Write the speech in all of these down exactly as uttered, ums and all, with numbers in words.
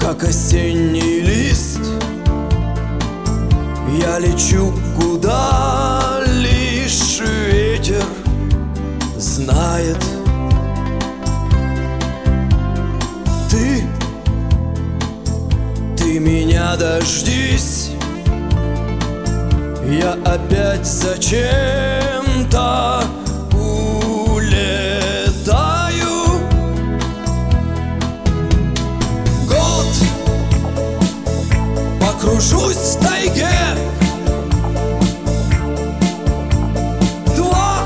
как осенний лист. Я лечу, куда лишь ветер знает. Ты, ты меня дождись, я опять зачем-то улетаю. Год покружусь в тайге, два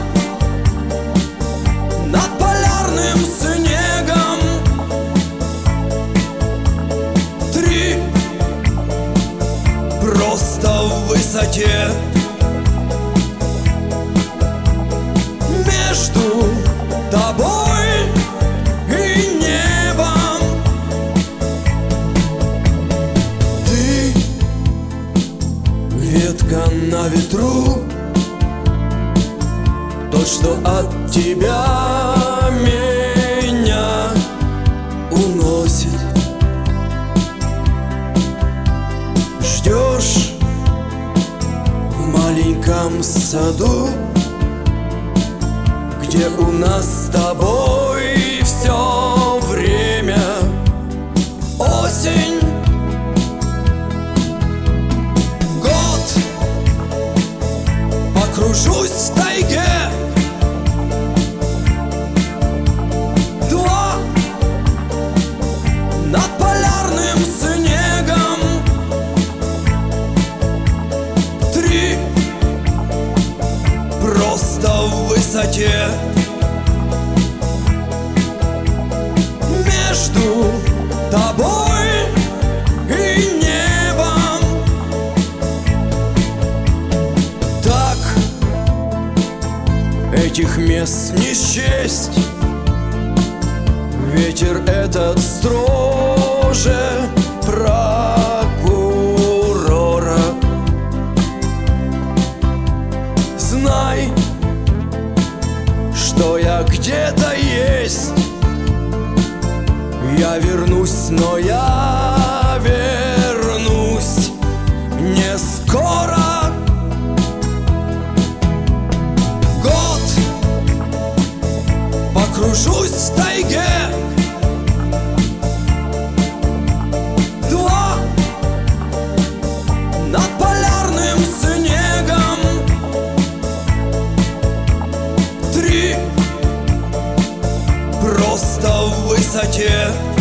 над полярным снегом, три просто в высоте. Между тобой и небом ты ветка на ветру, то, что от тебя меня уносит. Ждешь в маленьком саду, где у нас с тобой все время осень. Год покружусь в тайге, два над полярным снегом, три просто в высоте. Между тобой и небом так этих мест не счесть. Ветер этот строже прокурора. Знай, что я где-то есть. Я вернусь, но я вернусь не скоро. Год покружусь в тайге, два над полярным снегом, три просто в высоте.